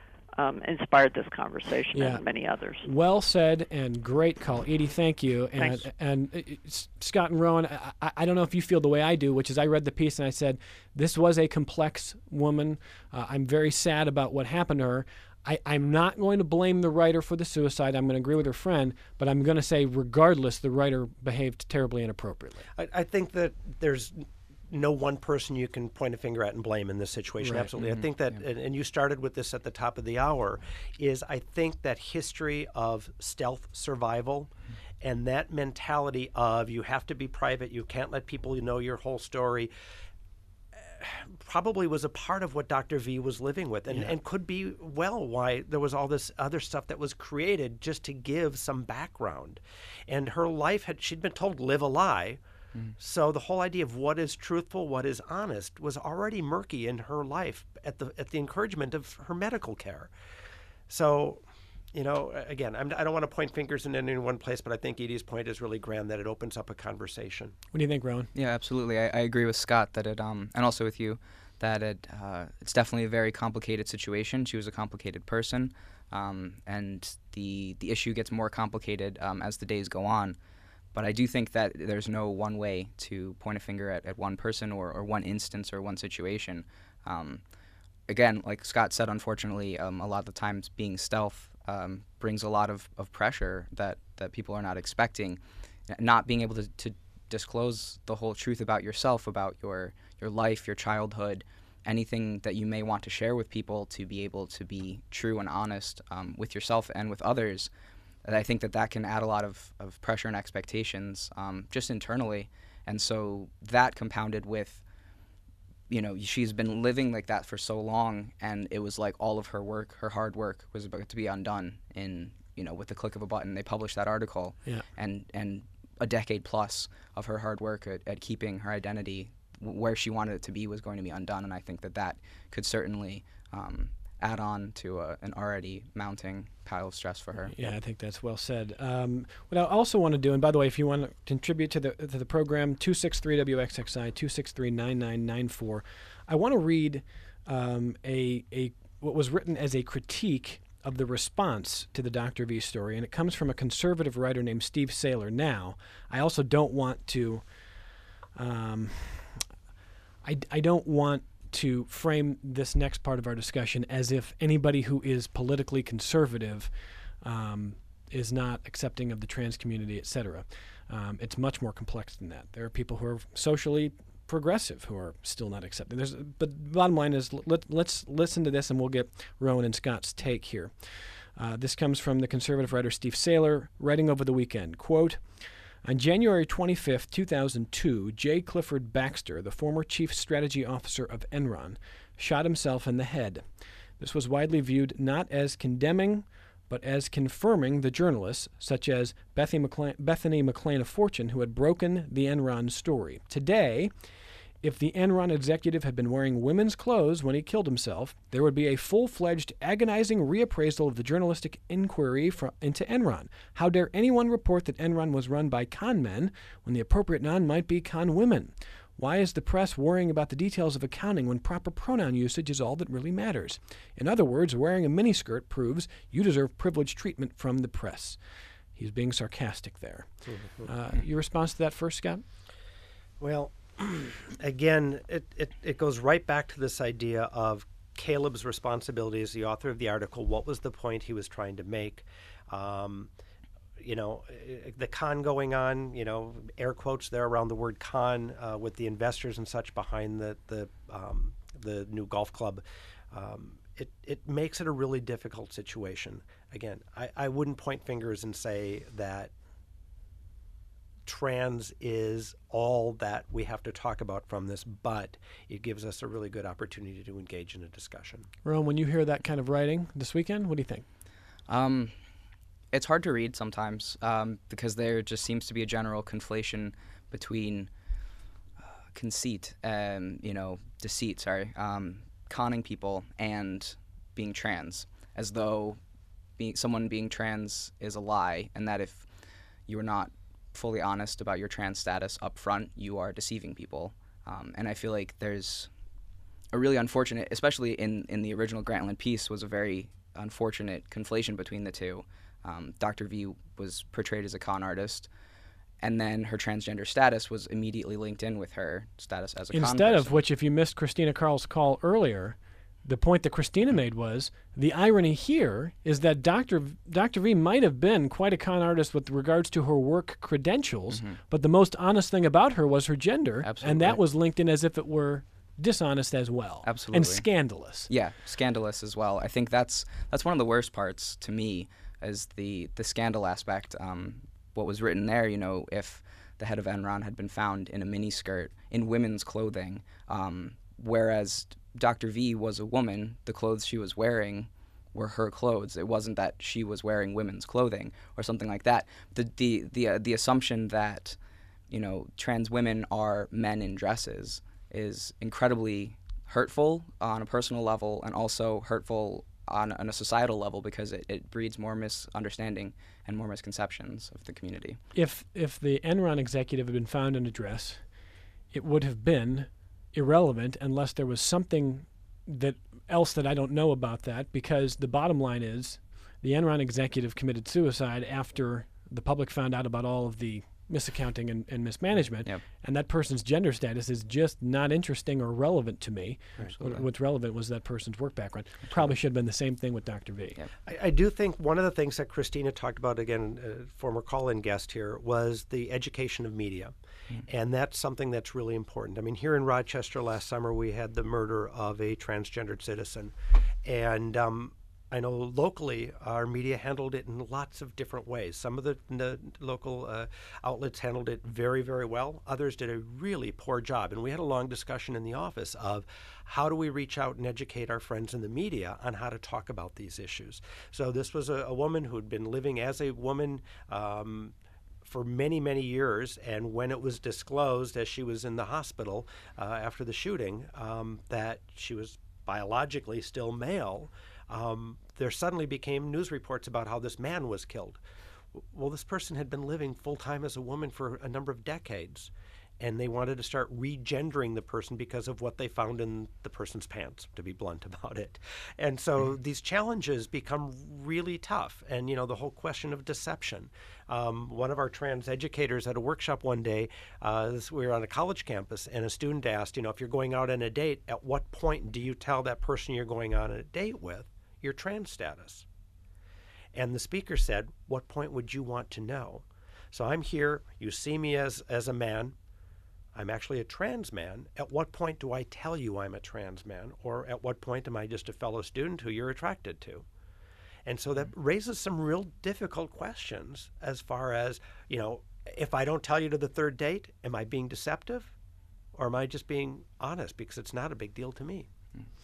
Speaker 9: um, inspired this conversation
Speaker 1: Yeah.
Speaker 9: and many others.
Speaker 1: Well said and great call, Edie. Thank you. And
Speaker 9: Thanks.
Speaker 1: and uh, S- Scott and Rowan, I, I- I don't know if you feel the way I do, which is I read the piece and I said this was a complex woman. Uh, I'm very sad about what happened to her. I, I'm not going to blame the writer for the suicide. I'm going to agree with her friend, but I'm going to say, regardless, the writer behaved terribly inappropriately.
Speaker 2: I, I think that there's no one person you can point a finger at and blame in this situation.
Speaker 1: Right.
Speaker 2: Absolutely. I think that, and, and you started with this at the top of the hour, is I think that history of stealth survival and that mentality of you have to be private, you can't let people know your whole story, probably was a part of what Doctor V was living with, and,
Speaker 1: Yeah.
Speaker 2: and could be well why there was all this other stuff that was created just to give some background. And her life had, she'd been told, live a lie, Mm. So the whole idea of what is truthful, what is honest, was already murky in her life at the at the encouragement of her medical care. So, you know, again, I'm, I don't want to point fingers in any one place, but I think Edie's point is really grand, that it opens up a conversation.
Speaker 1: What do you think, Rowan?
Speaker 5: Yeah, absolutely. I, I agree with Scott that it, um, and also with you, that it uh, it's definitely a very complicated situation. She was a complicated person, um, and the the issue gets more complicated um, as the days go on. But I do think that there's no one way to point a finger at, at one person or, or one instance or one situation. Um, again, like Scott said, unfortunately, um, a lot of the times being stealth um, brings a lot of, of pressure that, that people are not expecting. Not being able to, to disclose the whole truth about yourself, about your, your life, your childhood, anything that you may want to share with people, to be able to be true and honest um, with yourself and with others. And I think that that can add a lot of, of pressure and expectations um, just internally. And so that compounded with, you know, she's been living like that for so long, and it was like all of her work, her hard work, was about to be undone in, you know, with the click of a button. They published that article,
Speaker 1: yeah.
Speaker 5: and, and a decade plus of her hard work at, at keeping her identity where she wanted it to be was going to be undone. And I think that that could certainly um, add on to a, an already mounting pile of stress for her.
Speaker 1: Yeah, I think that's well said. Um, what I also want to do, and by the way, if you want to contribute to the to the program, two six three W X X I, two six three, nine nine nine four. I want to read um, a a what was written as a critique of the response to the Doctor V story, and it comes from a conservative writer named Steve Saylor. Now, I also don't want to, um, I, I don't want to frame this next part of our discussion as if anybody who is politically conservative um, is not accepting of the trans community, et cetera. Um, it's much more complex than that. There are people who are socially progressive who are still not accepting. There's, but bottom line is, let, let's listen to this, and we'll get Rowan and Scott's take here. Uh, this comes from the conservative writer Steve Saylor, writing over the weekend. Quote, on January twenty-fifth, two thousand two, J. Clifford Baxter, the former chief strategy officer of Enron, shot himself in the head. This was widely viewed not as condemning, but as confirming the journalists, such as Bethany McLean, Bethany McLean of Fortune, who had broken the Enron story. Today, if the Enron executive had been wearing women's clothes when he killed himself, there would be a full-fledged, agonizing reappraisal of the journalistic inquiry for, into Enron. How dare anyone report that Enron was run by con men when the appropriate noun might be con women? Why is the press worrying about the details of accounting when proper pronoun usage is all that really matters? In other words, wearing a miniskirt proves you deserve privileged treatment from the press. He's being sarcastic there. Uh, your response to that first, Scott?
Speaker 2: Well, again, it, it, it goes right back to this idea of Caleb's responsibility as the author of the article. What was the point he was trying to make? Um, you know, the con going on, you know, air quotes there around the word con uh, with the investors and such behind the the, um, the new golf club. Um, it, it makes it a really difficult situation. Again, I, I wouldn't point fingers and say that trans is all that we have to talk about from this, but it gives us a really good opportunity to engage in a discussion.
Speaker 1: Ron, when you hear that kind of writing this weekend, what do you think?
Speaker 5: Um, it's hard to read sometimes um, because there just seems to be a general conflation between uh, conceit and, you know, deceit, sorry, um, conning people and being trans, as though being, someone being trans is a lie, and that if you are not fully honest about your trans status up front, you are deceiving people. Um, and I feel like there's a really unfortunate, especially in, in the original Grantland piece, was a very unfortunate conflation between the two. Um, Doctor V was portrayed as a con artist, and then her transgender status was immediately linked in with her status as a con
Speaker 1: Instead
Speaker 5: person.
Speaker 1: of which, if you missed Christina Carl's call earlier, the point that Christina made was, the irony here is that Doctor V, Doctor V might have been quite a con artist with regards to her work credentials, mm-hmm. but the most honest thing about her was her gender,
Speaker 5: Absolutely.
Speaker 1: and that was linked in as if it were dishonest as well.
Speaker 5: Absolutely.
Speaker 1: And scandalous.
Speaker 5: Yeah, scandalous as well. I think that's that's one of the worst parts to me, is the, the scandal aspect. Um, what was written there, you know, if the head of Enron had been found in a miniskirt, in women's clothing, um, whereas Doctor V was a woman, the clothes she was wearing were her clothes. It wasn't that she was wearing women's clothing or something like that. The the the, uh, the assumption that you know, trans women are men in dresses is incredibly hurtful on a personal level and also hurtful on, on a societal level because it, it breeds more misunderstanding and more misconceptions of the community.
Speaker 1: If if the Enron executive had been found in a dress, it would have been irrelevant unless there was something that else that I don't know about that, because the bottom line is the Enron executive committed suicide after the public found out about all of the misaccounting and, and mismanagement,
Speaker 5: yep.
Speaker 1: and that person's gender status is just not interesting or relevant to me.
Speaker 5: Absolutely.
Speaker 1: What's relevant was that person's work background. Probably should have been the same thing with Doctor V.
Speaker 5: Yep.
Speaker 2: I, I do think one of the things that Christina talked about, again, uh, former call-in guest here, was the education of media. Mm-hmm. And that's something that's really important. I mean, here in Rochester last summer, we had the murder of a transgendered citizen. And um, I know locally our media handled it in lots of different ways. Some of the, the local uh, outlets handled it very, very well. Others did a really poor job. And we had a long discussion in the office of how do we reach out and educate our friends in the media on how to talk about these issues. So this was a, a woman who had been living as a woman um, for many, many years. And when it was disclosed as she was in the hospital uh, after the shooting um, that she was biologically still male, Um, there suddenly became news reports about how this man was killed. Well, this person had been living full-time as a woman for a number of decades, and they wanted to start regendering the person because of what they found in the person's pants, to be blunt about it. And so mm-hmm. these challenges become really tough. And, you know, the whole question of deception. Um, one of our trans educators at a workshop one day, uh, this, we were on a college campus, and a student asked, you know, if you're going out on a date, at what point do you tell that person you're going on a date with your trans status? And the speaker said, what point would you want to know? So I'm here, you see me as, as a man, I'm actually a trans man. At what point do I tell you I'm a trans man? Or at what point am I just a fellow student who you're attracted to? And so that raises some real difficult questions as far as, you know, if I don't tell you to the third date, am I being deceptive? Or am I just being honest because it's not a big deal to me?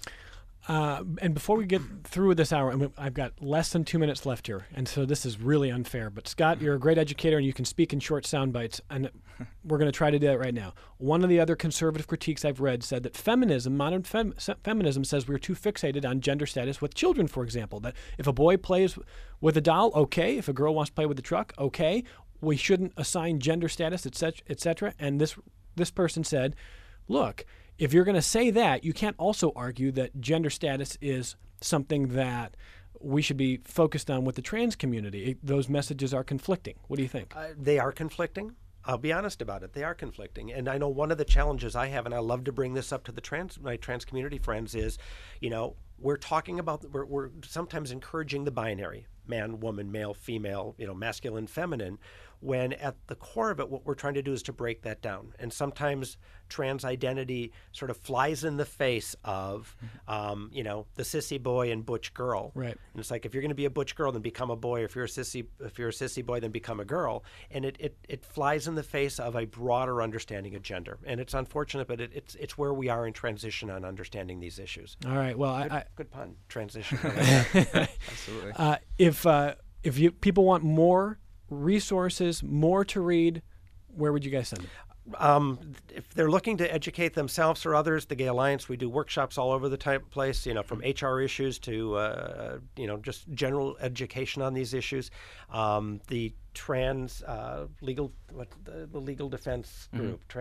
Speaker 1: Uh, and before we get through this hour, and I've got less than two minutes left here, and so this is really unfair. But Scott, you're a great educator, and you can speak in short sound bites, and we're going to try to do that right now. One of the other conservative critiques I've read said that feminism, modern fem- feminism, says we're too fixated on gender status with children, for example. That if a boy plays with a doll, okay. If a girl wants to play with a truck, okay. We shouldn't assign gender status, et cetera, et cetera. And this this person said, look, if you're going to say that, you can't also argue that gender status is something that we should be focused on with the trans community. It, those messages are conflicting. What do you think?
Speaker 2: Uh, they are conflicting. I'll be honest about it. They are conflicting. And I know one of the challenges I have, and I love to bring this up to the trans, my trans community friends, is, you know, we're talking about, we're, we're sometimes encouraging the binary, man, woman, male, female, you know, masculine, feminine, when at the core of it, what we're trying to do is to break that down. And sometimes trans identity sort of flies in the face of, um, you know, the sissy boy and butch girl.
Speaker 1: Right.
Speaker 2: And it's like, if you're going to be a butch girl, then become a boy. If you're a sissy, if you're a sissy boy, then become a girl. And it, it, it flies in the face of a broader understanding of gender. And it's unfortunate, but it, it's it's where we are in transition on understanding these issues.
Speaker 1: All right. Well,
Speaker 2: good,
Speaker 1: I, I
Speaker 2: good pun. Transition.
Speaker 5: Absolutely.
Speaker 1: Uh, if uh, if you people want more resources, more to read, where would you guys send them?
Speaker 2: Um, if they're looking to educate themselves or others, the Gay Alliance, we do workshops all over the type place, you know, from H R issues to, uh, you know, just general education on these issues. Um, the trans uh, legal, what the, the legal defense group, mm-hmm.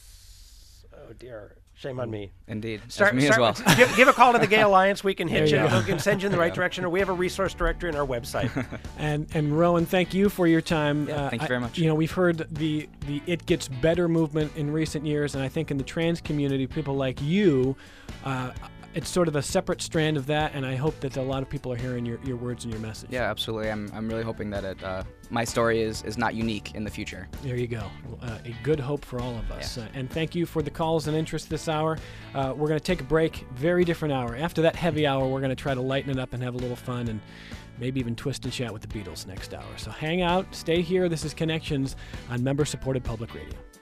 Speaker 2: trans, oh dear, shame on me.
Speaker 5: Indeed,
Speaker 2: start,
Speaker 5: me
Speaker 2: start,
Speaker 5: as well.
Speaker 2: give, give a call to the Gay Alliance. We can hit you,
Speaker 1: you
Speaker 2: we can send you in the right direction, or we have a resource directory on our website.
Speaker 1: and and Rowan, thank you for your time.
Speaker 5: Yeah,
Speaker 1: uh,
Speaker 5: thank you very much.
Speaker 1: I, you know, we've heard the the It Gets Better movement in recent years, and I think in the trans community, people like you, uh, it's sort of a separate strand of that, and I hope that a lot of people are hearing your, your words and your message.
Speaker 5: Yeah, absolutely. I'm I'm really hoping that it uh, my story is is not unique in the future.
Speaker 1: There you go. Uh, a good hope for all of us.
Speaker 5: Yeah.
Speaker 1: Uh, and thank you for the calls and interest this hour. Uh, we're going to take a break. Very different hour. After that heavy hour, we're going to try to lighten it up and have a little fun and maybe even twist and chat with the Beatles next hour. So hang out, stay here. This is Connections on member-supported public radio.